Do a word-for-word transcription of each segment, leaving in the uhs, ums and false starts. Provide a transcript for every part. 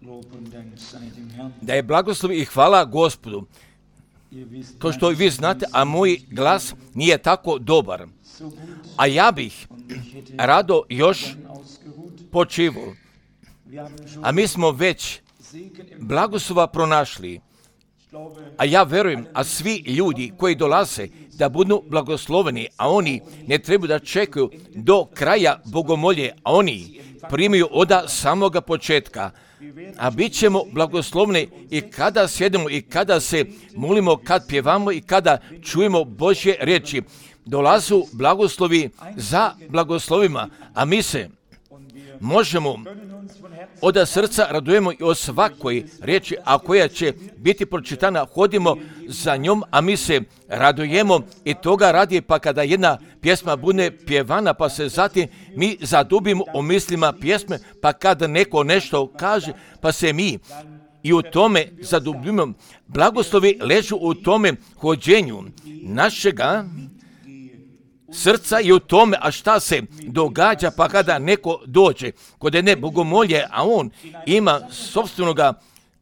Da je blagoslov i hvala Gospodu. Kao što vi znate, a moj glas nije tako dobar. A ja bih rado još počivao. A mi smo već blagoslova pronašli. A ja verujem, a svi ljudi koji dolaze da budu blagosloveni, a oni ne trebaju da čekaju do kraja bogomolje, a oni primaju od samoga početka. A bit ćemo blagoslovni i kada sjedemo i kada se molimo, kad pjevamo i kada čujemo Božje riječi. Dolazu blagoslovi za blagoslovima, a mi se možemo od srca radujemo i o svakoj riječi, a koja će biti pročitana, hodimo za njom, a mi se radujemo i toga radi, pa kada jedna pjesma bude pjevana, pa se zatim mi zadubimo o mislima pjesme, pa kada neko nešto kaže, pa se mi i u tome zadubimo. Blagoslovi ležu u tome hođenju našega srca i u tome, a šta se događa, pa kada neko dođe kod jedne bogomolje, a on ima sopstvenoga,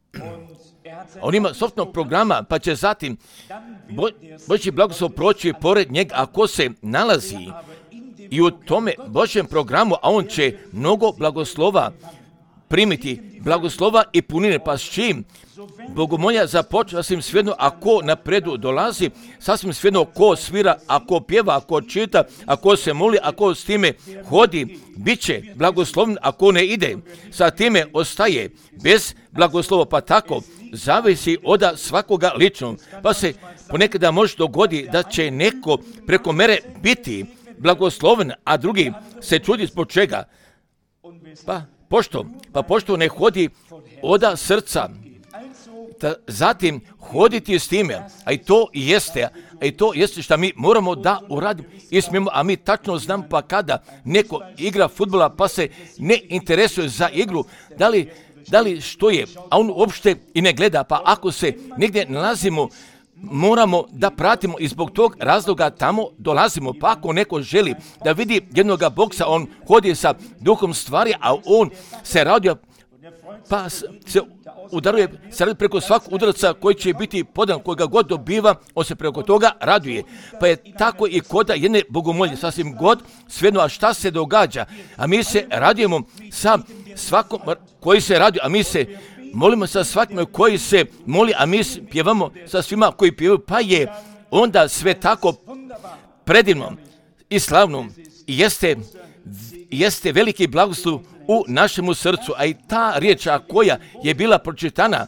on ima sopstvenog programa, pa će zatim Bo, Božji blagoslov proći pored njega, ako se nalazi i u tome Božjem programu, a on će mnogo blagoslova primiti, blagoslova i punine, pa s čim bogomolja započne, sasvim svejedno ako napredu dolazi, sasvim svejedno ko svira, ako pjeva, ako čita, ako se moli, ako s time hodi, bit će blagosloven, ako ne ide, sa time ostaje bez blagoslova, pa tako zavisi od svakoga lično, pa se ponekada može dogodi da će neko preko mere biti blagosloven, a drugi se čudi zbog čega. Pa pošto, pa pošto ne hodi od srca, da zatim hoditi s time, a i to jeste, a i to jeste što mi moramo da uradimo i smijemo, a mi tačno znam, pa kada neko igra fudbala pa se ne interesuje za igru, da li, da li što je, a on uopšte i ne gleda, pa ako se negdje nalazimo, moramo da pratimo i zbog tog razloga tamo dolazimo, pa ako neko želi da vidi jednoga boksa, on hodi sa duhom stvari, a on se radio, pa se udaruje se radi preko svakog udarca koji će biti podan, koga god dobiva, on se preko toga raduje. Pa je tako i kod jedne bogomolje, sasvim god, svejedno, a šta se događa? A mi se radujemo sa svakom koji se raduje, a mi se molimo sa svakim koji se moli, a mi pjevamo sa svima koji pjevaju, pa je onda sve tako predivno i slavno. I jeste, jeste veliki blagoslov u našemu srcu, a i ta riječ koja je bila pročitana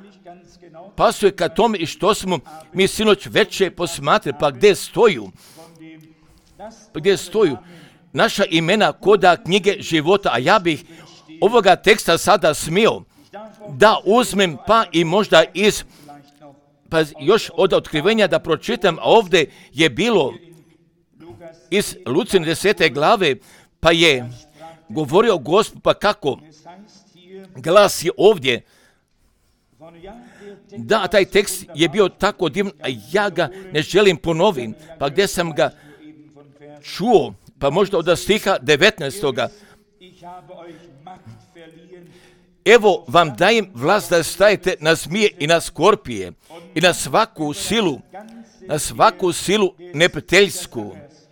pasuje ka tome i što smo mi sinoć veće posmatrali, pa gdje stoju, pa gdje stoju naša imena koda knjige života, a ja bih ovoga teksta sada smio da uzmem, pa i možda iz, pa još od otkrivenja da pročitam, a ovdje je bilo iz Lucine desete glave, pa je govorio Gospod, pa kako glas je ovdje, da, taj tekst je bio tako divan, a ja ga ne želim ponovim, pa gdje sam ga čuo, pa možda od stiha devetnaestoga. Evo vam dajem vlast da stajete na zmije i na skorpije i na svaku silu, na svaku silu neprijateljsku.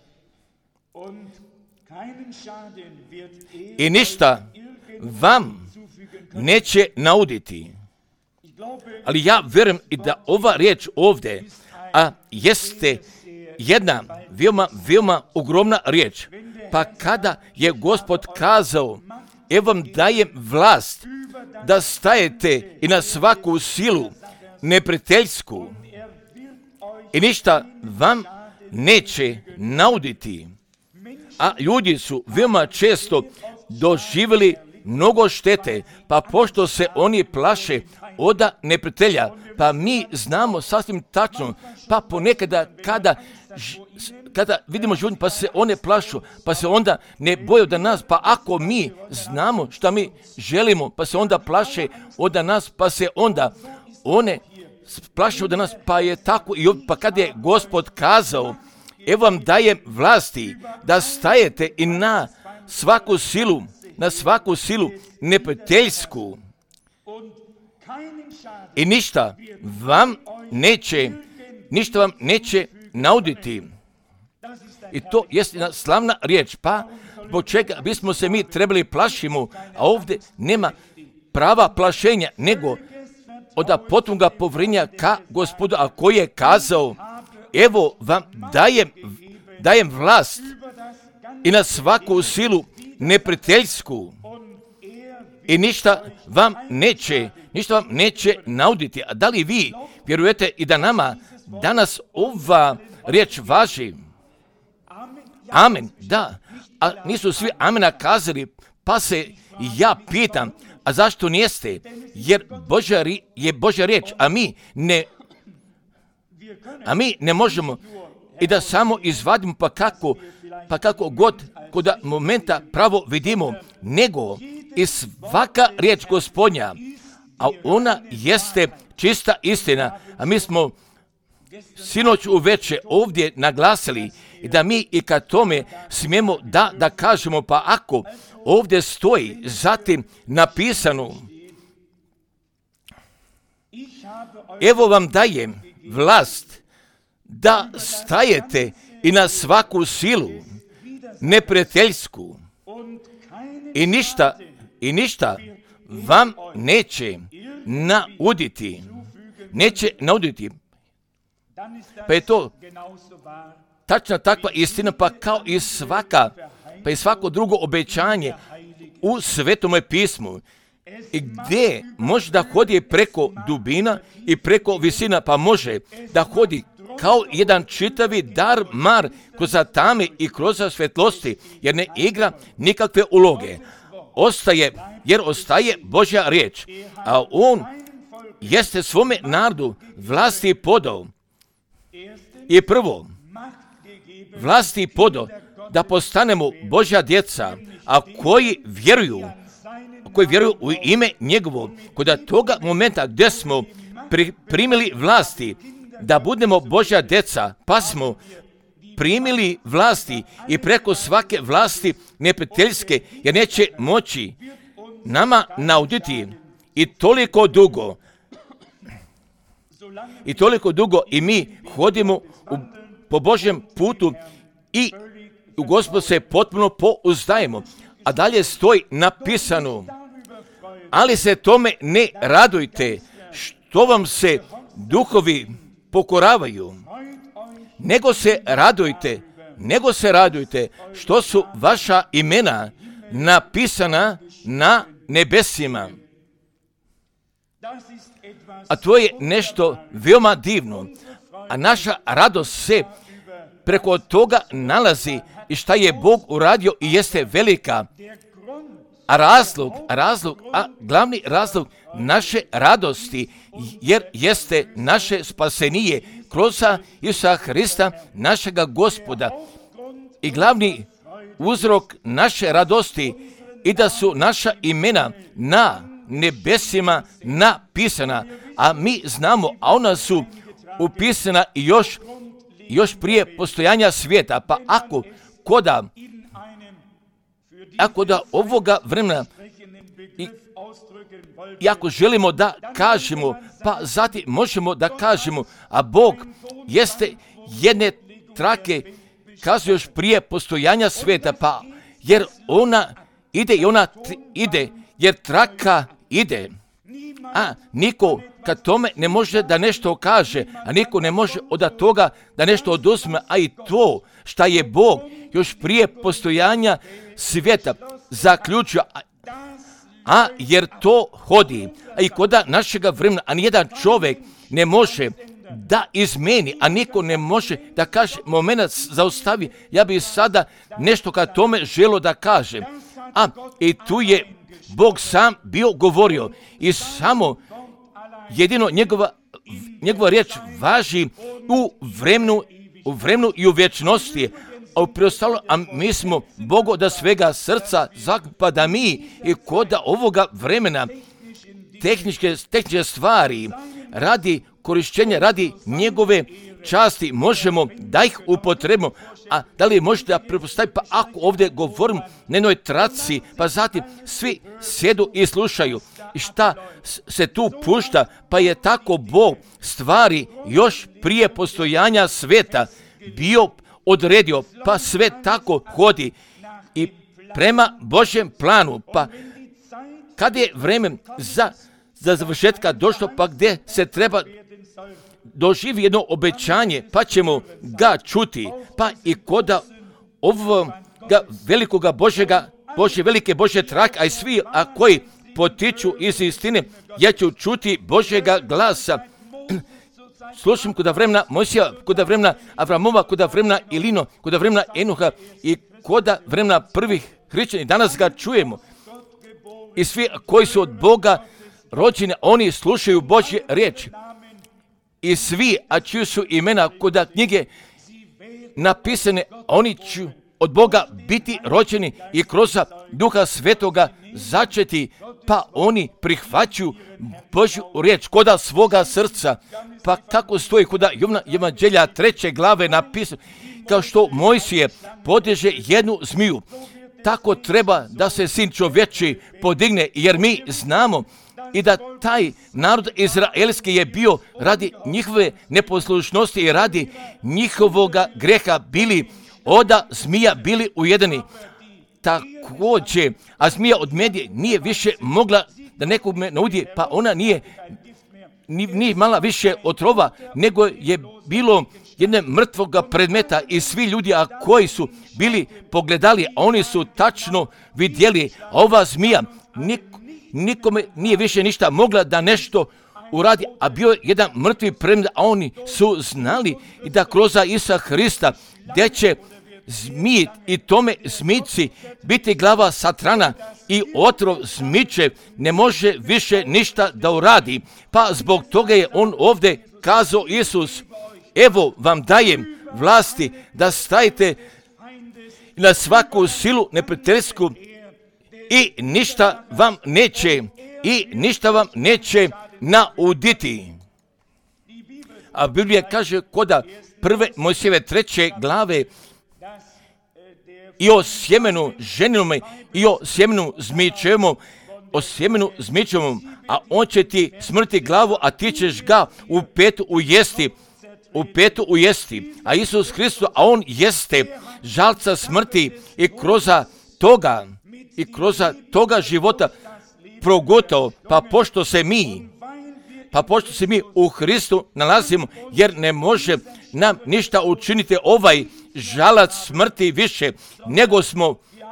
I ništa vam neće nauditi. Ali ja vjerujem i da ova riječ ovdje, a jeste jedna veoma, veoma ogromna riječ. Pa kada je Gospod kazao, evo vam dajem vlast da stajete i na svaku silu neprijateljsku i ništa vam neće nauditi. A ljudi su veoma često doživjeli mnogo štete, pa pošto se oni plaše od neprijatelja, pa mi znamo sasvim tačno, pa ponekada kada, kada vidimo životinje, pa se one plašu, pa se onda ne boje od nas, pa ako mi znamo šta mi želimo, pa se onda plaše od nas, pa se onda one plaše od nas, pa je tako i ovdje, pa kada je Gospod kazao, evo vam dajem vlasti da stajete i na svaku silu, na svaku silu neprijateljsku I ništa vam neće, ništa vam neće nauditi. I to jest jedna slavna riječ, pa zbog čega bismo se mi trebali plašimo, a ovdje nema prava plašenja, nego od potomka povrinja ka Gospodu, a koji je kazao, evo vam dajem, dajem vlast i na svaku silu neprijateljsku i ništa vam neće, ništa vam neće nauditi. A da li vi vjerujete i da nama danas ova riječ važi? Amen, da. A nisu svi amena kazali, pa se ja pitam, a zašto nijeste? Jer Božja je Božja riječ, a mi ne, a mi ne možemo i da samo izvadimo pa kako, pa kako god kod momenta pravo vidimo, nego i svaka riječ Gospodnja, a ona jeste čista istina, a mi smo sinoć uveče ovdje naglasili i da mi i kad tome smijemo da, da kažemo, pa ako ovdje stoji zatim napisano, evo vam dajem vlast da stajete i na svaku silu neprijateljsku i ništa, i ništa vam neće nauditi, neće nauditi. Pa je to tačna takva istina, pa kao i svaka, pa i svako drugo obećanje u Svetome pismu, i gdje može da hodi preko dubina i preko visina, pa može da hodi kao jedan čitavi dar mar kroz tame i kroz svetlosti, jer ne igra nikakve uloge. Ostaje, jer ostaje Božja riječ, a on jeste svome narodu vlasti podao. I prvo, vlasti podao da postanemo Božja djeca, a koji vjeruju, koji vjeruju u ime njegovo, kod toga momenta gdje smo pri, primili vlasti, da budemo Božja djeca, pa smo primili vlasti i preko svake vlasti neprijateljske, jer neće moći nama nauditi i toliko dugo, i toliko dugo i mi hodimo u, po Božjem putu i u Gospod se potpuno pouzdajemo. A dalje stoji napisano, ali se tome ne radujte, što vam se duhovi pokoravaju, nego se radujte, nego se radujte, što su vaša imena napisana na nebesima. A to je nešto veoma divno, a naša radost se preko toga nalazi i šta je Bog uradio i jeste velika. A razlog, razlog, a glavni razlog naše radosti, jer jeste naše spasenije kroz Isusa Hrista, našega Gospoda. I glavni uzrok naše radosti i da su naša imena na nebesima napisana, a mi znamo, a ona su upisana još, još prije postojanja svijeta. Pa ako koda, ako da ovoga vremena i, i ako želimo da kažemo, pa zatim možemo da kažemo, a Bog jeste jedne trake kazuje još prije postojanja svijeta, pa jer ona ide i ona t- ide, jer traka ide. A niko kad tome ne može da nešto kaže, a niko ne može od toga da nešto oduzme, a i to šta je Bog još prije postojanja svijeta zaključio, a, a jer to hodi, a i kod našega vremena, a nijedan čovjek ne može da izmeni, a niko ne može da kaže, moment zaustavi, ja bih sada nešto kad tome želo da kaže. A i tu je Bog sam bio govorio i samo jedino njegova, njegova riječ važi u vremenu, u vremenu i u vječnosti. A u preostalo, a mi smo Bogu da svega srca zakupa da mi i kod ovoga vremena tehničke, tehničke stvari radi korišćenja, radi njegove časti možemo da ih upotrebimo. A da li možete da prepostaviti, pa ako ovdje govorim na jednoj traci, pa zatim svi sjedu i slušaju, šta se tu pušta, pa je tako Bog stvari još prije postojanja sveta bio odredio, pa sve tako hodi i prema Božjem planu, pa kad je vreme za, za završetka došlo, pa gdje se treba doživi jedno obećanje, pa ćemo ga čuti, pa i koda ovoga velikoga Božjega, Božje velike Božje trake, a i svi a koji potiču iz istine, ja ću čuti Božjega glasa. Slušam kuda vremena Mojsija, kuda vremena Avramova, kuda vremena Ilino, kuda vremena Enuha i kuda vremena prvih hrišćana. Danas ga čujemo. I svi koji su od Boga rođeni, oni slušaju Božje riječi. I svi, a čiji su imena kuda knjige napisane, oni će od Boga biti rođeni i kroz Duha Svetoga začeti, pa oni prihvaćaju Božju riječ koda svoga srca. Pa kako stoji koda Jovana Evanđelja treće glave napisano, kao što Mojsije podiže jednu zmiju, tako treba da se Sin čovječi podigne, jer mi znamo i da taj narod izraelski je bio radi njihove neposlušnosti i radi njihovoga greha bili oda zmija bili ujedeni. Također, a zmija od medije nije više mogla da nekome naudi, pa ona nije, nije mala više otrova, nego je bilo jedne mrtvoga predmeta i svi ljudi a koji su bili pogledali, a oni su tačno vidjeli, a ova zmija nik, nikome nije više ništa mogla da nešto uradi, a bio je jedan mrtvi predmet, a oni su znali i da kroz Isusa Hrista, gdje će zmij i tome zmijci biti glava satrana i otrov zmiče ne može više ništa da uradi. Pa zbog toga je on ovdje kazao Isus, evo vam dajem vlasti da stajete na svaku silu neprijateljsku i ništa vam neće, i ništa vam neće nauditi. A Biblija kaže koda prve Mojsijeve treće glave i o sjemenu ženilome i o sjemenu zmičevom, o sjemenu zmičevom, a on će ti smrti glavu, a ti ćeš ga u petu ujesti, u petu ujesti. A Isus Hristos, a on jeste žalca smrti i kroz toga, i kroz toga života progutao, pa pošto se mi, pa pošto se mi u Hristu nalazimo, jer ne može nam ništa učiniti ovaj žalac smrti više, nego smo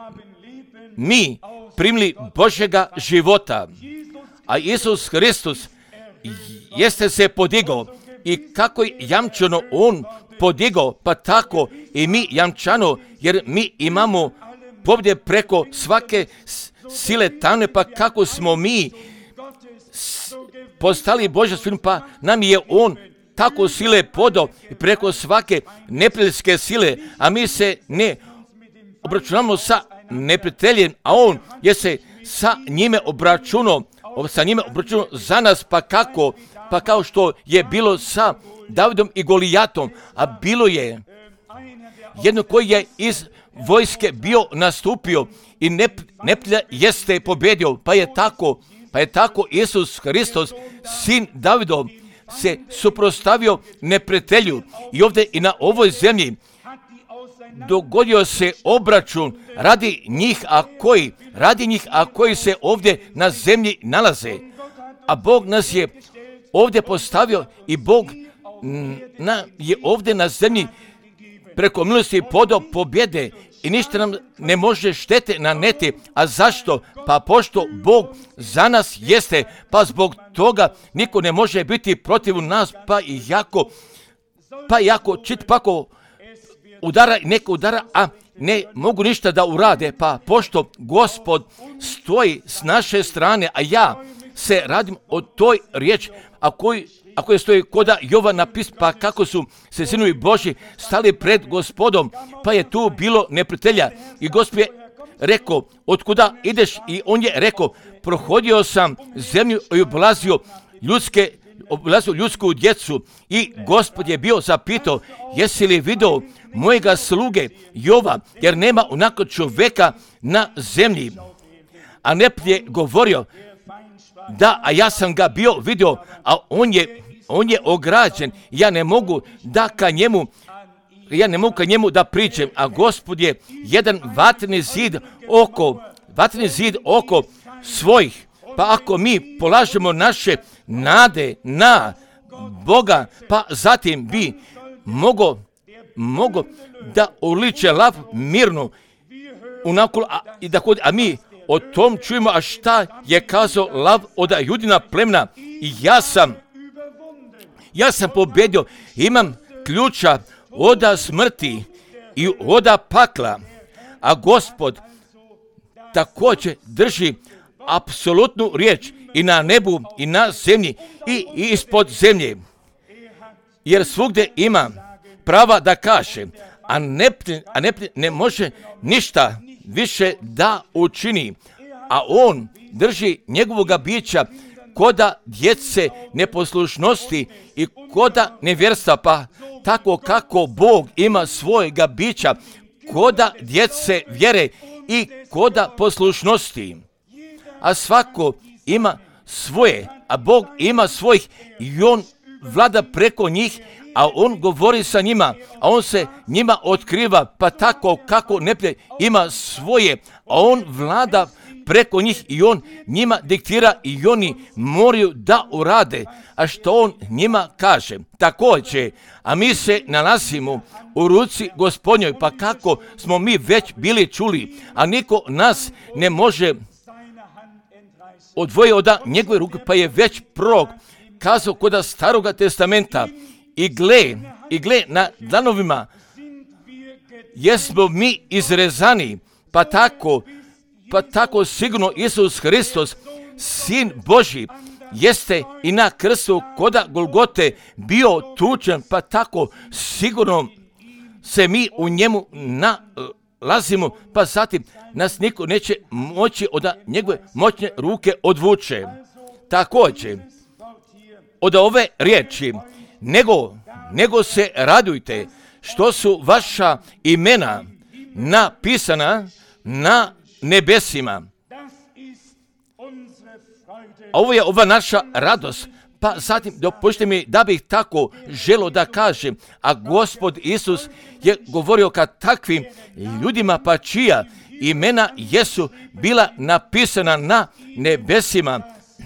mi primili Božjega života. A Isus Hristos jeste se podigao i kako je jamčano on podigao, pa tako i mi jamčano, jer mi imamo pobjede preko svake sile tamne, pa kako smo mi postali Božja svim, pa nam je on tako sile podao i preko svake neprijateljske sile, a mi se ne obračunamo sa neprijateljem, a on je se sa njime obračunao, sa njime obračunao za nas, pa kako, pa kao što je bilo sa Davidom i Golijatom, a bilo je jedno koji je iz vojske bio nastupio i neprijatelja jeste pobedio, pa je tako, pa je tako Isus Hristos, sin Davidov, se suprotstavio neprijatelju i ovdje i na ovoj zemlji dogodio se obračun radi njih, a koji, radi njih, a koji se ovdje na zemlji nalaze. A Bog nas je ovdje postavio i Bog na, je ovdje na zemlji preko milosti podao pobjede i ništa nam ne može štete naneti. A zašto? Pa pošto Bog za nas jeste, pa zbog toga niko ne može biti protiv nas, pa i jako, pa jako čit pako udara i neko udara, a ne mogu ništa da urade, pa pošto Gospod stoji s naše strane, a ja se radim o toj riječi, a koji ako je stoji koda Jovan napis, pa kako su se sinovi Božji stali pred Gospodom, pa je tu bilo neprijatelja. I Gospod je rekao, otkuda ideš? I on je rekao, prohodio sam zemlju i oblazio ljudske, oblazio ljudsku djecu. I Gospod je bio zapitao, jesi li vidio mojega sluge Jova, jer nema onako čovjeka na zemlji. A neprijatelj je govorio, Da, a ja sam ga bio vidio, a on je, on je ograđen. Ja ne mogu da ka njemu, ja ne mogu ka njemu da pričam, a Gospod je jedan vatreni zid oko, vatreni zid oko svojih. Pa ako mi polažemo naše nade na Boga, pa zatim bi mogo, mogo da uliče lav mirno unakul, a, i da kod, a mi o tom čujemo, a šta je kazao lav od Judina plemna. I ja sam, ja sam pobedio, imam ključa oda smrti i oda pakla, a Gospod također drži apsolutnu riječ i na nebu i na zemlji i ispod zemlje. Jer svugdje ima prava da kaže, a neprijatelj, a neprijatelj ne može ništa više da učini, a on drži njegovoga bića koda djece neposlušnosti i koda nevjerstva, pa tako kako Bog ima svojega bića koda djece vjere i koda poslušnosti. A svako ima svoje, a Bog ima svojih i on vlada preko njih, a on govori sa njima, a on se njima otkriva, pa tako kako neprijatelj ima svoje, a on vlada preko njih i on njima diktira i oni moraju da urade, a što on njima kaže. Također, a mi se nalazimo u ruci Gospodnjoj, pa kako smo mi već bili čuli, a niko nas ne može odvoji od njegove ruke, pa je već prorok kazao koda Staroga testamenta, i gle, i gle na dlanovima jesmo mi izrezani, pa tako, pa tako sigurno Isus Hristos, Sin Božji, jeste i na krstu koda Golgote bio tučen, pa tako sigurno se mi u njemu nalazimo, pa zatim nas niko neće moći od njegove moćne ruke odvuče. Također, od ove riječi, nego, nego se radujte što su vaša imena napisana na nebesima. Ovo je ova naša radost. Pa zatim dopustite mi da bih tako želio da kažem, a Gospod Isus je govorio ka takvim ljudima, pa čija imena jesu bila napisana na nebesima,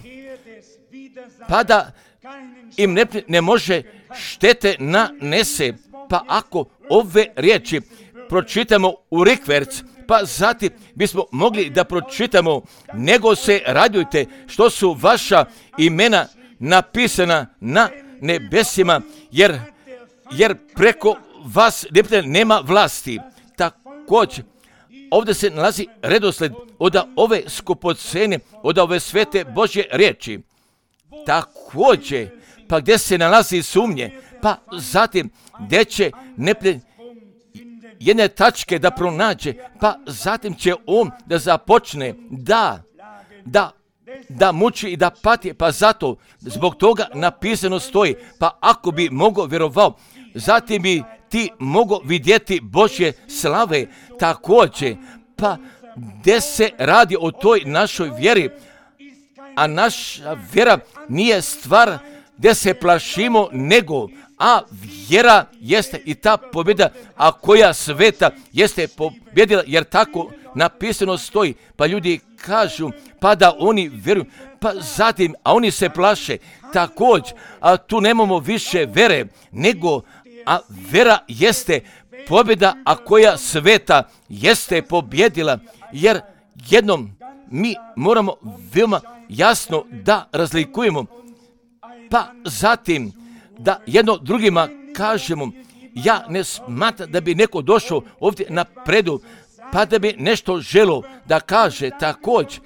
pa da im ne, ne može štete nanese. Pa ako ove riječi pročitamo u rikverc, pa zatim bismo mogli da pročitamo, nego se radujte što su vaša imena napisana na nebesima, jer, jer preko vas nema vlasti. Također, ovdje se nalazi redosled od ove skupocene, od ove svete Božje riječi. Također, pa gdje se nalazi sumnje, pa zatim gdje će neprijatelj jedne tačke da pronađe, pa zatim će on da započne da, da, da muči i da pati, pa zato zbog toga napisano stoji, pa ako bi mogao vjerovao, zatim bi ti mogao vidjeti Božje slave. Također, pa gdje se radi o toj našoj vjeri, a naša vjera nije stvar gdje se plašimo, nego, a vjera jeste i ta pobjeda, a koja sveta jeste pobjedila, jer tako napisano stoji. Pa ljudi kažu, pa da oni vjeruju, pa zatim, a oni se plaše. Također, a tu nemamo više vere, nego, a vjera jeste pobjeda, a koja sveta jeste pobjedila, jer jednom mi moramo veoma jasno da razlikujemo, pa zatim da jedno drugima kažemo, ja ne smatram da bi neko došao ovdje na predu, pa da bi nešto želo da kaže također,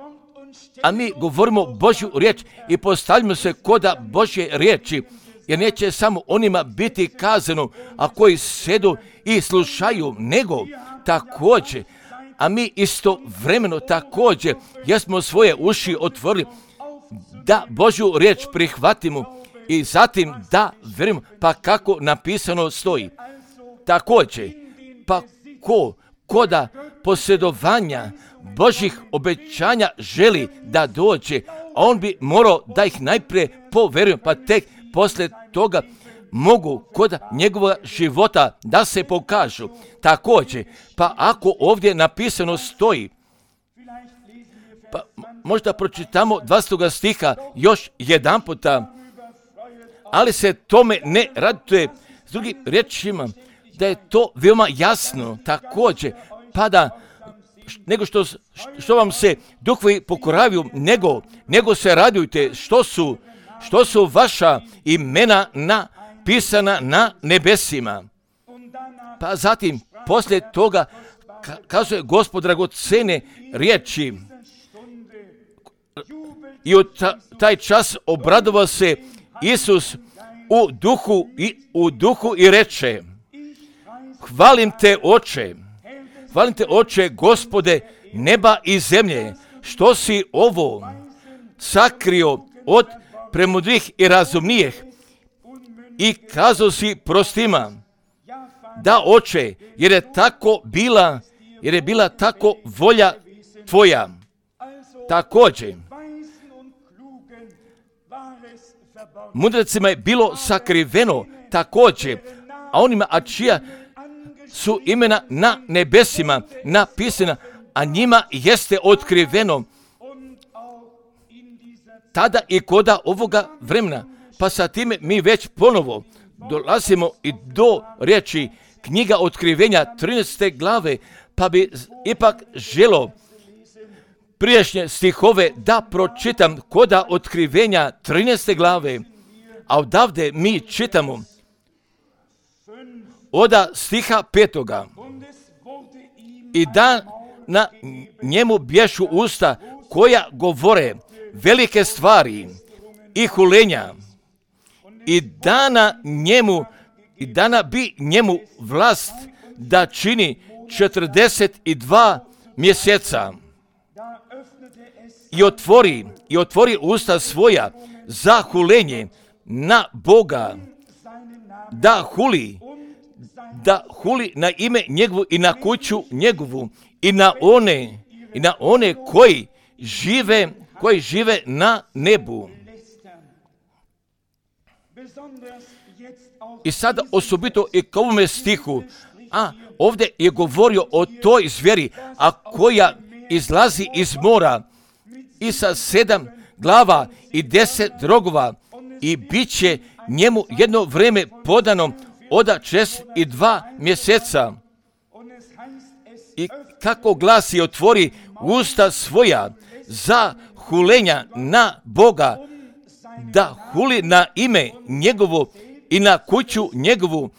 a mi govorimo Božju riječ i postavljamo se koda Božje riječi, jer neće samo onima biti kazano, a koji sedu i slušaju, nego također, a mi istovremeno također jesmo svoje uši otvorili da Božju riječ prihvatimo i zatim da vjerujemo, pa kako napisano stoji. Također, pa ko koda posjedovanja Božjih obećanja želi da dođe, on bi morao da ih najprije poveruju, pa tek poslije toga mogu kod njegova života da se pokažu. Također, pa ako ovdje napisano stoji, pa možda pročitamo dvadesetog stiha još jedan puta, ali se tome ne raduje. S drugim riječima, da je to veoma jasno također, pa da nego što, što vam se duhovi pokoravaju, nego, nego se radujte što su, što su vaša imena napisana na nebesima. Pa zatim, poslije toga, kazuje Gospod dragocene riječi, i u ta, taj čas obradovao se Isus u duhu i, u duhu i reče, hvalim te, Oče, hvalim te, Oče, Gospode neba i zemlje, što si ovo sakrio od premudrih i razumnijih i kazao si prostima. Da, Oče, jer je tako bila, jer je bila tako volja tvoja. Također, mudrecima je bilo sakriveno također, a onima a čija su imena na nebesima napisana, a njima jeste otkriveno tada i koda ovoga vremena. Pa sa time mi već ponovo dolazimo i do riječi knjiga otkrivenja trinaeste glave, pa bi ipak želo prijašnje stihove da pročitam koda otkrivenja trinaeste glave, a odavde mi čitamo oda stiha petoga. I da na njemu bješu usta koja govore velike stvari i hulenja, i dana njemu i dana bi njemu vlast da čini četrdeset dva mjeseca. I otvori, i otvori usta svoja za hulenje na Boga, da huli, da huli na ime njegovu i na kuću njegovu i na one, i na one koji žive, koji žive na nebu. I sada osobito i k ovome stihu, a ovdje je govorio o toj zvijeri, a koja izlazi iz mora i sa sedam glava i deset rogova, i bit će njemu jedno vrijeme podano oda čest i dva mjeseca. I kako glasi, otvori usta svoja za hulenja na Boga, da huli na ime njegovo i na kuću njegovu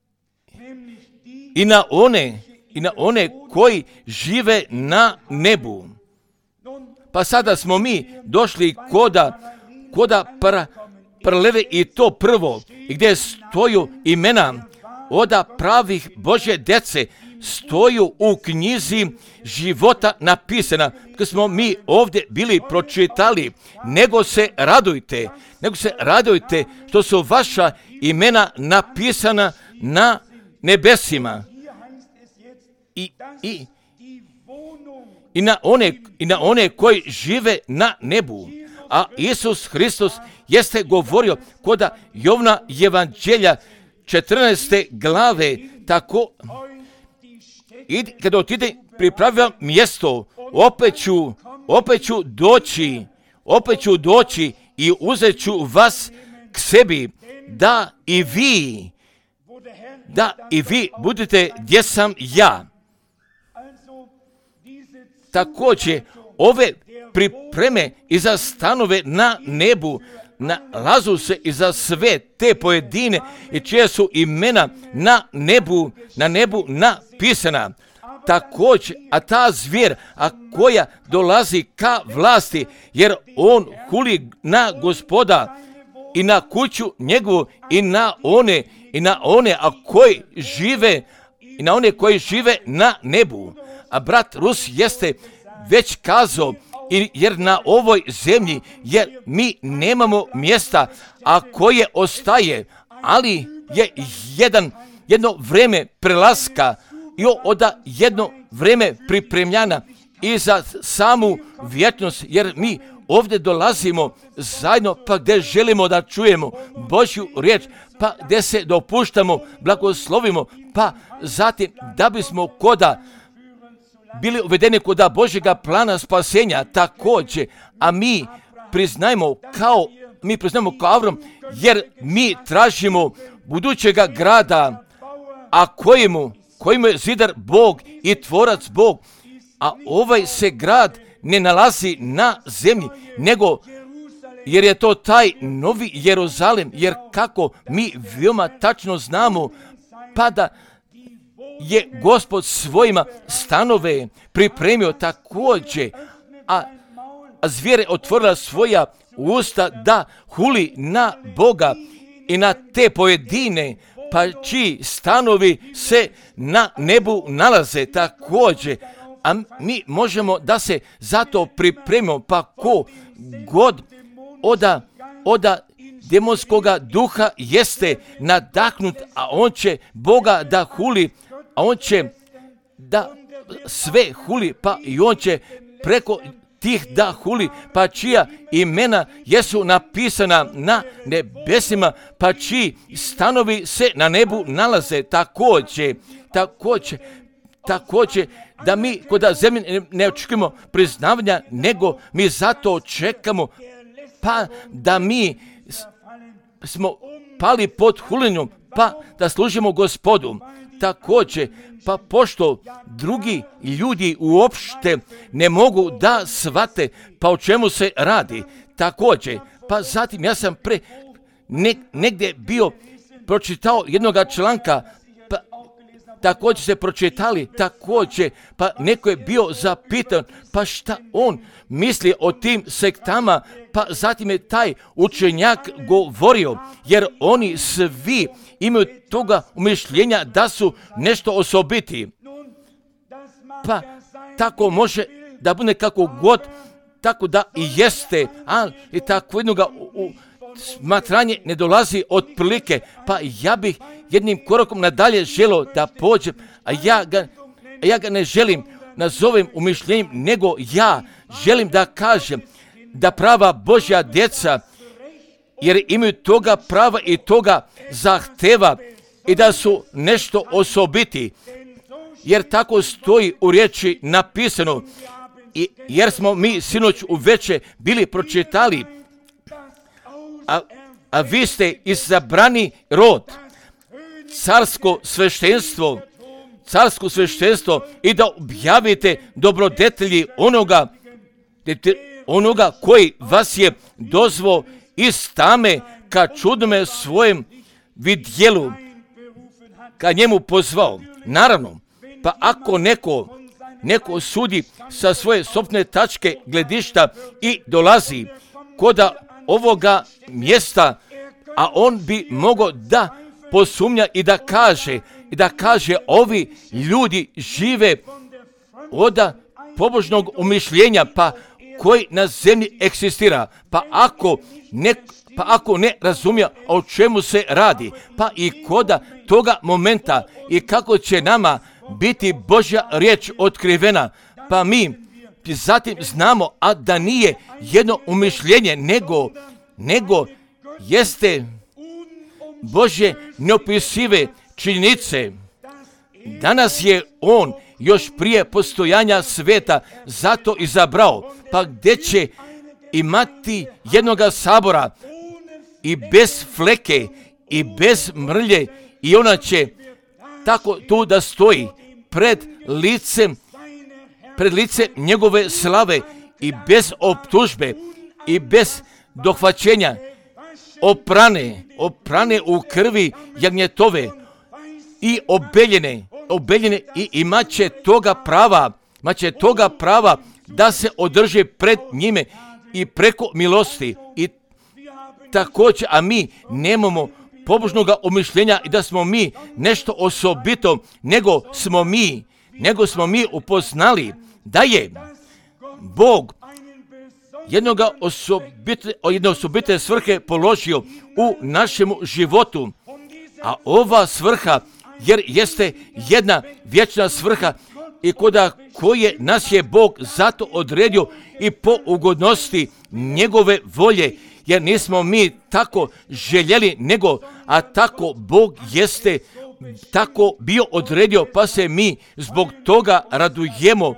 i na one, i na one koji žive na nebu. Pa sada smo mi došli koda, koda pra, prleve i to prvo, i gdje stoju imena oda pravih Božje djece, stoju u knjizi života napisana, kad smo mi ovdje bili pročitali, nego se radujte, nego se radujte što su vaša imena napisana na nebesima. I, i, i, na one, i na one koji žive na nebu. A Isus Hristos jeste govorio koda Jovna Evanđelja četrnaeste glave, tako, i kada otide pripravljam mjesto, opet ću, opet ću doći, opet ću doći i uzet ću vas k sebi, da i vi, da i vi budete gdje sam ja. Također, ove pripreme i za stanove na nebu nalazu se i za sve te pojedine i čije su imena na nebu, na nebu napisana. Također, a ta zvijer, a koja dolazi ka vlasti, jer on huli na Gospoda i na kuću njegovu i na one, i na one, a koji žive, i na one koji žive na nebu. A brat Rus jeste već kazao, jer na ovoj zemlji, jer mi nemamo mjesta, a koje ostaje, ali je jedan, jedno vrijeme prelaska i oda jedno vrijeme pripremljana i za samu vječnost, jer mi ovdje dolazimo zajedno, pa gdje želimo da čujemo Božju riječ, pa gdje se dopuštamo, blagoslovimo, pa zatim da bismo koda bili uvedeni koda Božjega plana spasenja također, a mi priznajmo kao, mi priznajmo kao Avram, jer mi tražimo budućega grada, a kojemu, kojemu je zidar Bog i tvorac Bog, a ovaj se grad ne nalazi na zemlji, nego jer je to taj novi Jeruzalem, jer kako mi veoma tačno znamo, pa da je Gospod svojima stanove pripremio također, a, a zvijere otvorila svoja usta da huli na Boga i na te pojedine, pa čiji stanovi se na nebu nalaze također, a mi možemo da se zato pripremimo, pa ko god oda, oda demonskoga duha jeste nadahnut, a on će Boga da huli, a on će da sve huli, pa i on će preko tih da huli, pa čija imena jesu napisana na nebesima, pa čiji stanovi se na nebu nalaze također, također, također, da mi kod zemlje ne očekujemo priznavanja, nego mi zato čekamo, pa da mi smo pali pod hulinjom, pa da služimo Gospodu. Također, pa pošto drugi ljudi uopšte ne mogu da shvate pa o čemu se radi, također, pa zatim ja sam pre ne, negdje bio pročitao jednoga članka, pa također se pročitali, također, pa neko je bio zapitan, pa šta on misli o tim sektama, pa zatim je taj učenjak govorio, jer oni svi imaju toga umišljenja da su nešto osobiti. Pa tako može da bude kako god, tako da i jeste, ali i tako jednoga u, smatranje ne dolazi od prilike, pa ja bih jednim korakom nadalje želio da pođem, a ja ga, a ja ga ne želim nazovem umišljenjem, nego ja želim da kažem da prava Božja djeca, jer imaju toga prava i toga zahteva i da su nešto osobiti, jer tako stoji u riječi napisano, i jer smo mi sinoć uveče bili pročitali, a, a vi ste izabrani rod, carsko sveštenstvo, carsko sveštenstvo i da objavite dobrodetelji onoga, onoga koji vas je dozvao iz tame ka čudnome svojem vidjelu, ka njemu pozvao. Naravno, pa ako neko, neko sudi sa svoje sopstvene tačke gledišta i dolazi koda ovoga mjesta, a on bi mogao da posumnja i da kaže, i da kaže ovi ljudi žive od pobožnog umišljenja, pa koji na zemlji eksistira, pa ako ne, pa ako ne razumije o čemu se radi, pa i koda toga momenta i kako će nama biti Božja riječ otkrivena, pa mi zatim znamo, a da nije jedno umišljenje, nego, nego jeste Božje neopisive činjenice. Danas je on još prije postojanja sveta zato izabrao, pa gdje će imati jednoga sabora i bez fleke i bez mrlje, i ona će tako tu da stoji pred licem, pred licem njegove slave i bez optužbe i bez dohvaćenja, oprane, oprane u krvi jagnjetove i obeljene, obeljene i imat će toga prava, imat će toga prava da se održi pred njime i preko milosti. I također, a mi nemamo pobožnog umišljenja i da smo mi nešto osobito, nego smo mi, nego smo mi upoznali da je Bog jednoga osobite, jedne osobite svrhe položio u našemu životu, a ova svrha, jer jeste jedna vječna svrha, i koda koje nas je Bog zato odredio i po ugodnosti njegove volje, jer nismo mi tako željeli, nego, a tako Bog jeste tako bio odredio, pa se mi zbog toga radujemo.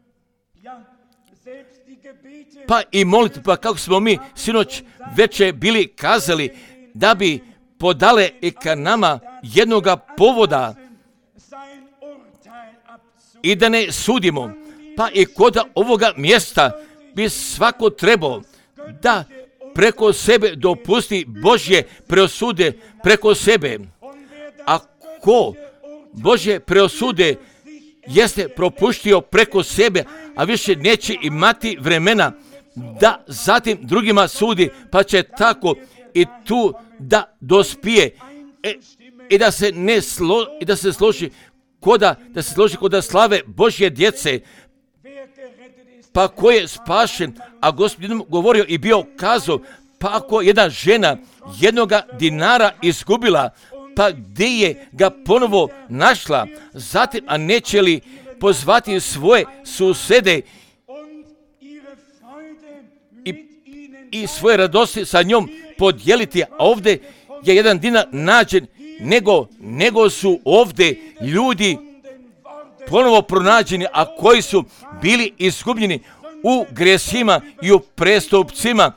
Pa i molite, pa kako smo mi sinoć veče bili kazali, da bi podale i ka nama jednoga povoda i da ne sudimo. Pa i kod ovoga mjesta bi svako trebao da preko sebe dopusti Božje preosude preko sebe. A ko Božje preosude jeste propuštio preko sebe, a više neće imati vremena da zatim drugima sudi, pa će tako i tu da dospije e, i da se ne slo, i da se složi koda, da se složi koda slave Božje djece, pa ko je spašen, a Gospod jednom govorio i bio kazao, pa ako jedna žena jednoga dinara izgubila, pa gdje je ga ponovo našla, zatim, a neće li pozvati svoje susede i, i svoje radosti sa njom podijeliti, a ovdje je jedan dinar nađen, nego, nego su ovdje ljudi ponovo pronađeni, a koji su bili izgubljeni u gresima i u prestupcima.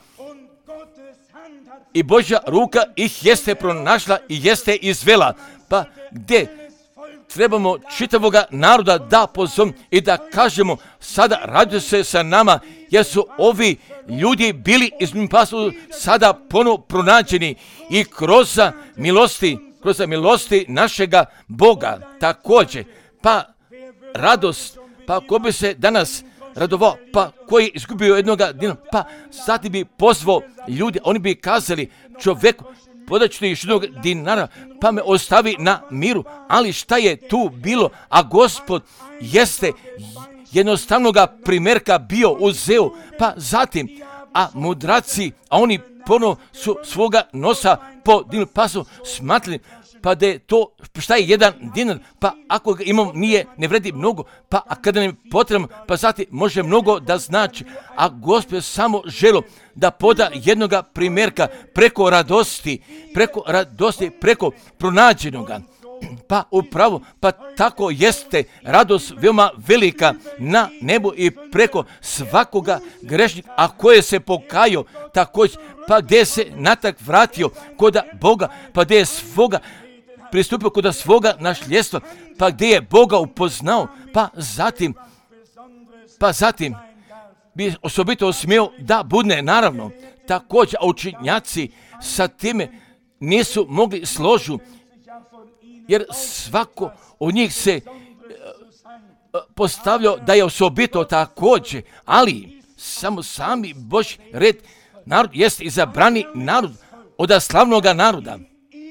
I Božja ruka ih jeste pronašla i jeste izvela. Pa gdje trebamo čitavoga naroda da pozovemo i da kažemo, sada rađe se sa nama, jer su ovi ljudi bili između pasu sada ponovo pronađeni i kroz milosti, kroz milosti našega Boga također. Pa radost, pa ko bi se danas radovao, pa koji je izgubio jednoga dinara, pa sad bi pozvao ljudi, oni bi kazali čovjeku, podaću ti još jednog dinara, pa me ostavi na miru. Ali šta je tu bilo? A Gospod jeste jednostavnoga primjerka bio uzeo, pa zatim, a mudraci, a oni ponovo su svoga nosa po dinu pasu smatrali, pa da je to, šta je jedan dinar, pa ako ga imam nije, ne vredi mnogo, pa a kada nam je potrebno, pa zatim može mnogo da znači, a Gospod samo želo da poda jednoga primjerka preko radosti, preko radosti, preko pronađenoga. Pa upravo, pa tako jeste radost veoma velika na nebu i preko svakoga grešnika, a koje se pokajao također, pa gdje se natak vratio koda Boga, pa gdje je svoga pristupio koda svoga našljestva, pa gdje je Boga upoznao, pa zatim, pa zatim bi osobito smio da budne, naravno, također, a učenjaci sa time nisu mogli složu, jer svako od njih se postavljao da je osobito također, ali samo sami Božji red, narod jest izabrani narod od slavnoga naroda.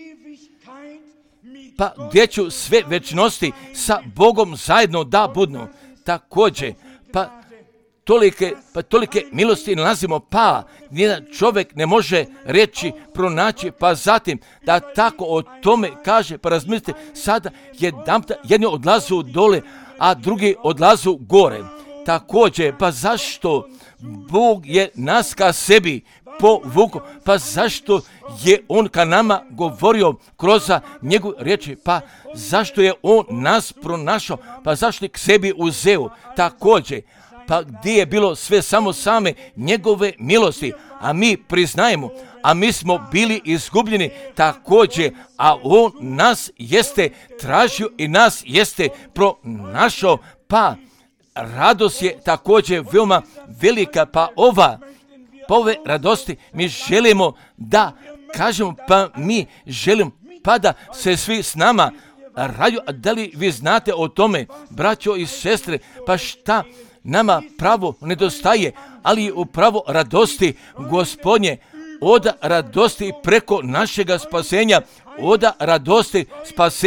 Pa gdje ću sve večnosti sa Bogom zajedno da budno, također, pa tolike, pa tolike milosti nalazimo, pa nijedan čovjek ne može reći, pronaći, pa zatim da tako o tome kaže, pa razmislite, sada jedanput jedni odlazu dole, a drugi odlazu gore. Također, pa zašto Bog je nas ka sebi povukao, pa zašto je On ka nama govorio kroz njegove riječi, pa zašto je On nas pronašao, pa zašto je k sebi uzeo, također, pa gdje je bilo sve samo same njegove milosti, a mi priznajemo, a mi smo bili izgubljeni također, a On nas jeste tražio i nas jeste pronašao, pa radost je također veoma velika, pa ova, pa ove radosti mi želimo da kažemo, pa mi želimo, pa da se svi s nama raduju. A da li vi znate o tome, braćo i sestre, pa šta nama pravo nedostaje, ali upravo radosti Gospodnje, od radosti preko našega spasenja, od radosti spasenja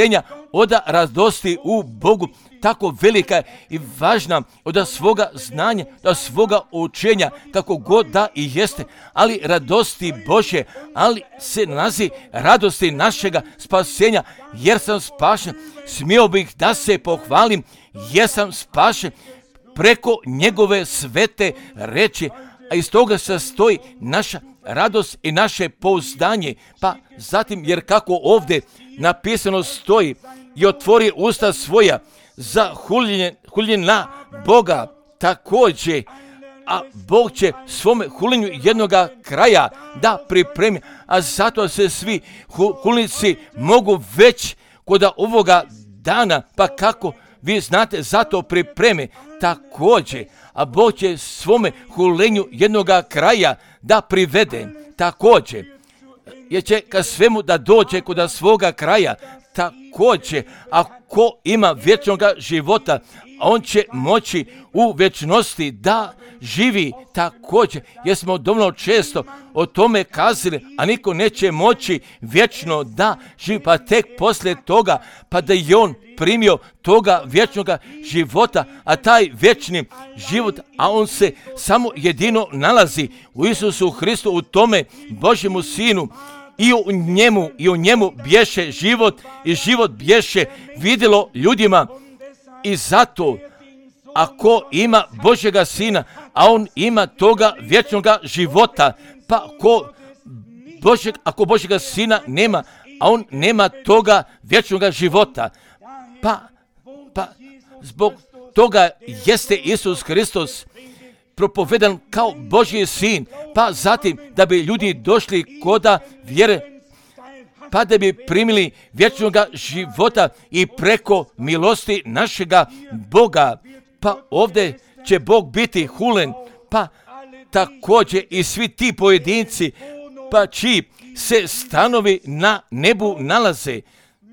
od radosti u Bogu, tako velika i važna od svoga znanja, od svoga učenja, kako god da i jeste, ali radosti Božje, ali se nalazi radosti našega spasenja, jer sam spašen. Smio bih da se pohvalim, jer sam spašen preko njegove svete reči, a iz toga sastoji naša radost i naše pouzdanje. Pa zatim, jer kako ovdje napisano stoji, i otvori usta svoja za huljenje, huljenje na Boga također, a Bog će svome huljenju jednoga kraja da pripremi, a zato se svi hulnici mogu već kod ovoga dana, pa kako vi znate, zato pripreme također, a Bog će svome huljenju jednoga kraja da privede također, jer će ka svemu da dođe kod svoga kraja također. Ako ima vječnog života, on će moći u vječnosti da živi također, jer smo dovoljno često o tome kazali, a niko neće moći vječno da živi, pa tek poslije toga, pa da je on primio toga vječnog života, a taj vječni život, a on se samo jedino nalazi u Isusu Hristu, u tome Božjemu Sinu, i u njemu, i u njemu bješe život, i život bješe vidjelo ljudima. I zato, ako ima Božjega Sina, a on ima toga vječnog života, pa ko Božjeg, ako Božjega Sina nema, a on nema toga vječnog života, pa, pa zbog toga jeste Isus Hristos propovedan kao Božji Sin, pa zatim da bi ljudi došli koda vjere, pa da bi primili vječnog života i preko milosti našega Boga. Pa ovdje će Bog biti hulen, pa također i svi ti pojedinci, pa čiji se stanovi na nebu nalaze.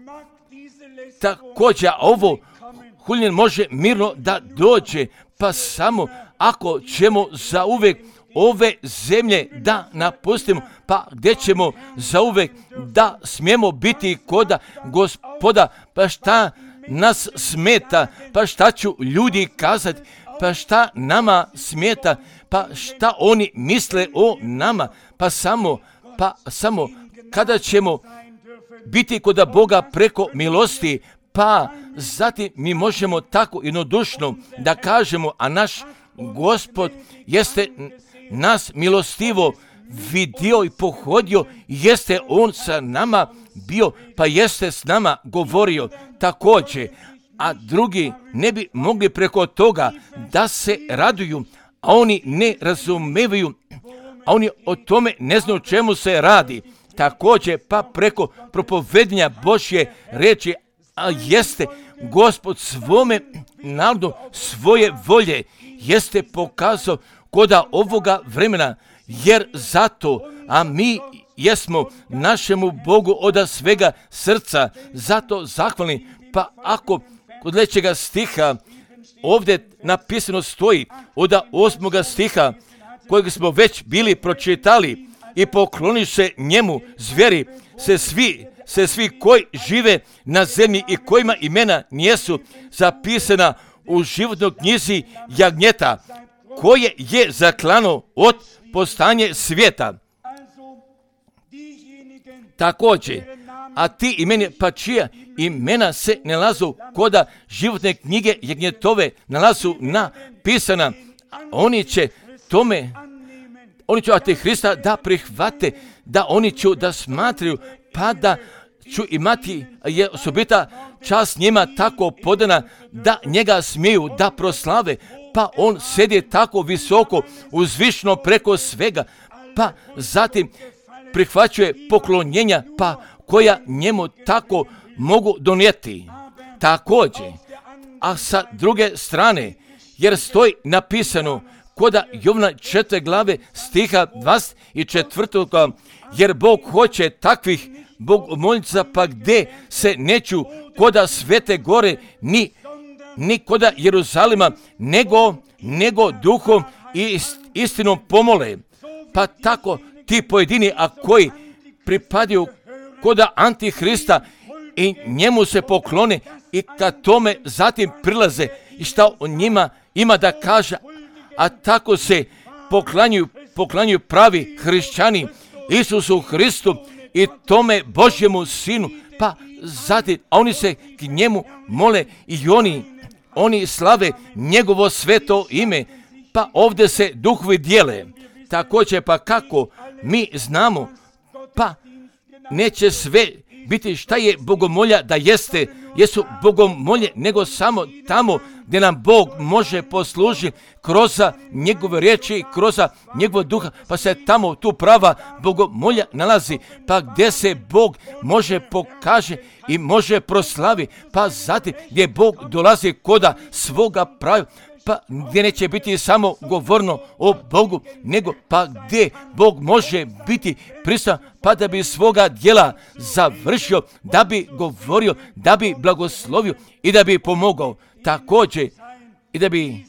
Također ovo huljen može mirno da dođe, pa samo ako ćemo zauvek ove zemlje da napustimo, pa gdje ćemo zauvek da smijemo biti koda Gospoda, pa šta nas smeta, pa šta ću ljudi kazati, pa šta nama smeta, pa šta oni misle o nama, pa samo, pa samo kada ćemo biti kod Boga preko milosti, pa zatim mi možemo tako jednodušno da kažemo, a naš Gospod jeste nas milostivo vidio i pohodio, jeste on sa nama bio, pa jeste s nama govorio također, a drugi ne bi mogli preko toga da se raduju, a oni ne razumevaju, a oni o tome ne znaju čemu se radi. Također, pa preko propovednja Božje reči, a jeste Gospod svome narodu svoje volje jeste pokazao koda ovoga vremena, jer zato, a mi jesmo našemu Bogu od svega srca zato zahvalni. Pa ako kod sljedećega stiha ovdje napisano stoji od osmoga stiha kojeg smo već bili pročitali, i pokloni se njemu zvijeri se svi se svi koji žive na zemlji i kojima imena nijesu zapisana u životnoj knjizi jagnjeta, koje je zaklano od postanje svijeta. Također, a ti imeni, pa čija imena se nalazu koda životne knjige jagnjetove nalazu napisana, oni će tome, oni će te Hrista da prihvate, da oni će da smatraju, pa da ću imati je osobita čast njima tako podana da njega smiju da proslave, pa on sedi tako visoko uzvišno preko svega, pa zatim prihvaćuje poklonjenja, pa koja njemu tako mogu donijeti. Također, a sa druge strane, jer stoji napisano koda Jovna četvrte glave stiha dvadeset četvrtog jer Bog hoće takvih bogomoljica, pa gdje se neću koda Svete gore, ni, ni koda Jeruzalima, nego, nego duhom i istinom pomole. Pa tako ti pojedini, a koji pripadaju koda Antihrista i njemu se poklone i kad tome zatim prilaze i šta on njima ima da kaže, a tako se poklanjuju, poklanjuju pravi hrišćani Isusu Hristu i tome Božjemu Sinu, pa zatim, a oni se k njemu mole i oni, oni slave njegovo sveto ime, pa ovdje se duhovi dijele. Također, pa kako mi znamo, pa neće sve biti šta je bogomolja da jeste, jesu bogomolje, nego samo tamo gdje nam Bog može poslužiti kroz njegove riječi, kroz njegov duha, pa se tamo tu prava bogomolja nalazi, pa gdje se Bog može pokaže i može proslavi, pa zatim gdje Bog dolazi koda svoga prava, pa gdje neće biti samo govorno o Bogu, nego pa gdje Bog može biti prisutan, pa da bi svoga djela završio, da bi govorio, da bi blagoslovio i da bi pomogao. Također i da bi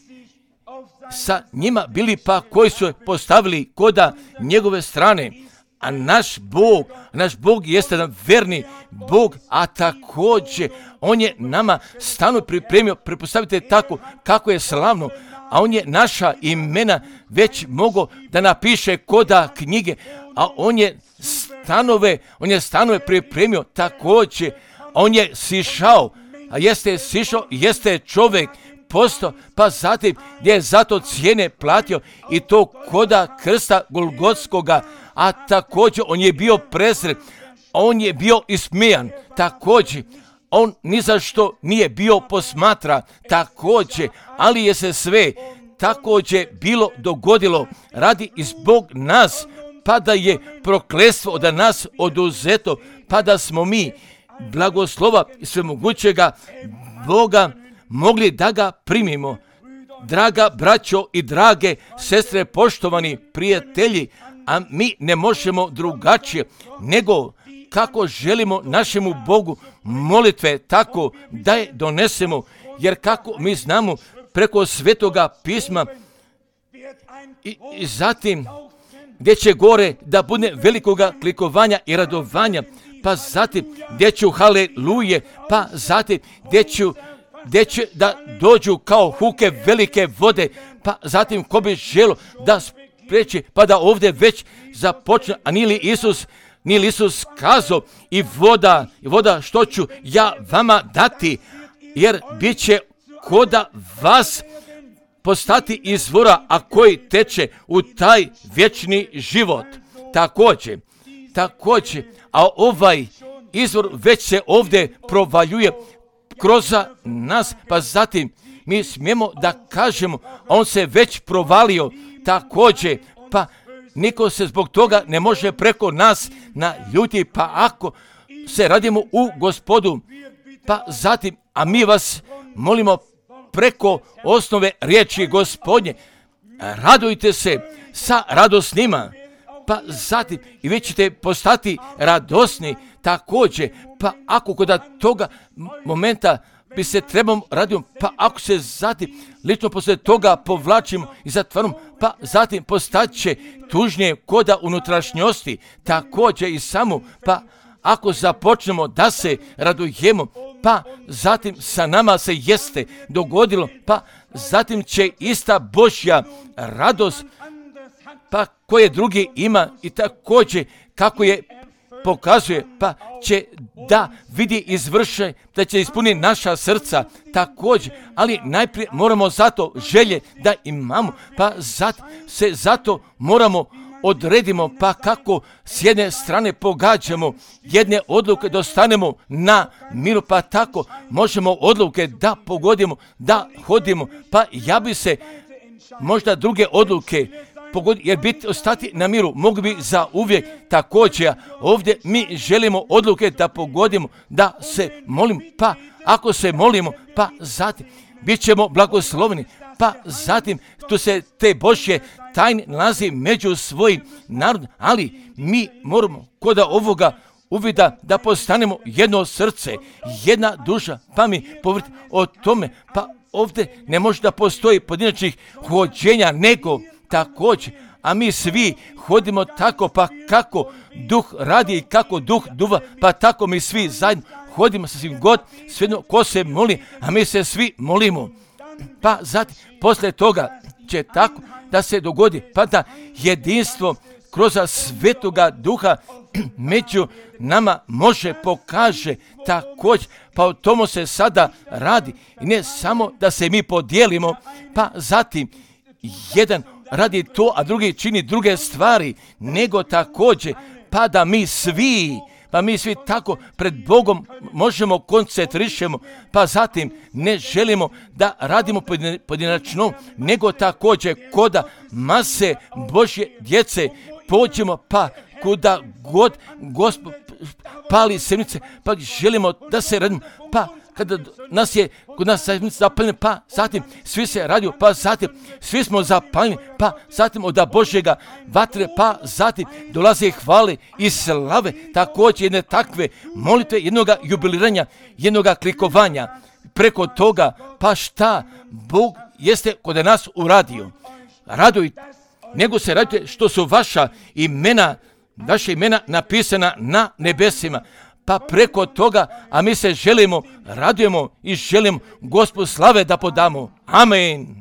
sa njima bili pa koji su postavili koda njegove strane. A naš Bog, naš Bog jeste jedan verni Bog, a također on je nama stanu pripremio, prepostavite tako kako je slavno, a on je naša imena već mogao da napiše koda knjige, a on je stanove, on je stanove pripremio također, on je sišao, a jeste sišao, jeste čovjek postao, pa zatim gdje je zato cijene platio i to koda krsta Golgotskoga, a također on je bio presret, on je bio ismijan, također on ni za što nije bio posmatra, također, ali je se sve također bilo dogodilo radi i zbog nas, pa da je prokletstvo od nas oduzeto, pa da smo mi blagoslova i svemogućega Boga mogli da ga primimo. Draga braćo i drage sestre, poštovani prijatelji, a mi ne možemo drugačije nego kako želimo našemu Bogu molitve tako da je donesemo, jer kako mi znamo preko Svetoga pisma i, i zatim gdje će gore da bude velikoga klikovanja i radovanja, pa zatim gdje ću haleluje, pa zatim gdje ću gdje će da dođu kao huke velike vode, pa zatim ko bi želo da spreči, pa da ovdje već započne, a nije li Isus, nije li Isus kazao i voda, i voda što ću ja vama dati, jer bit će koda vas postati izvora, a koji teče u taj vječni život. Također, također, a ovaj izvor već se ovdje provaljuje kroz nas, pa zatim mi smijemo da kažemo, on se već provalio također, pa niko se zbog toga ne može preko nas naljuti, pa ako se radimo u Gospodu, pa zatim, a mi vas molimo preko osnove riječi Gospodnje, radujte se sa radosnima, pa zatim i vi ćete postati radosni također, pa ako kod toga momenta bi se trebamo raditi, pa ako se zatim lično poslije toga povlačimo i zatvaramo, pa zatim postat će tužnije koda unutrašnjosti, također i samo, pa ako započnemo da se radujemo, pa zatim sa nama se jeste dogodilo, pa zatim će ista Božja radost, pa koje drugi ima i također kako je pokazuje, pa će da vidi izvrše, da će ispuni naša srca također, ali najprije moramo zato želje da imamo, pa zato se zato moramo odredimo, pa kako s jedne strane pogađamo jedne odluke dostanemo na miru, pa tako možemo odluke da pogodimo, da hodimo, pa ja bi se možda druge odluke pogodi, jer biti ostati na miru mogu bi za uvijek također. Ovdje mi želimo odluke da pogodimo, da se molimo, pa ako se molimo, pa zatim bit ćemo blagosloveni, pa zatim tu se te Božje tajne nalazi među svojim narodom, ali mi moramo kod ovoga uvida da postanemo jedno srce, jedna duša, pa mi povrti o tome, pa ovdje ne može da postoji pojedinačnih hođenja, nego također, a mi svi hodimo tako, pa kako duh radi i kako duh duva, pa tako mi svi zajedno hodimo sa svim god, svejedno ko se moli, a mi se svi molimo. Pa zatim, poslije toga će tako da se dogodi, pa da jedinstvo kroz Svetoga Duha među nama može pokaže također, pa o tomu se sada radi. I ne samo da se mi podijelimo, pa zatim jedan radi to, a drugi čini druge stvari, nego također, pa da mi svi, pa mi svi tako pred Bogom možemo koncentrišemo, pa zatim ne želimo da radimo pojedinačno, nego također koda mase Božje djece pođemo, pa kuda god Gospod pali semnice, pa želimo da se radimo, pa kada nas je kod nas semnice zapaljene, pa zatim svi se radiju, pa zatim svi smo zapaljeni, pa zatim od Božjega vatre, pa zatim dolaze hvale i slave, također jedne takve molitve, jednoga jubiliranja, jednoga klikovanja. Preko toga, pa šta Bog jeste kod nas uradio. Radujte, nego se radite što su vaša imena, vaše imena napisana na nebesima. Pa preko toga, a mi se želimo, radujemo i želimo Gospodu slave da podamo. Amen.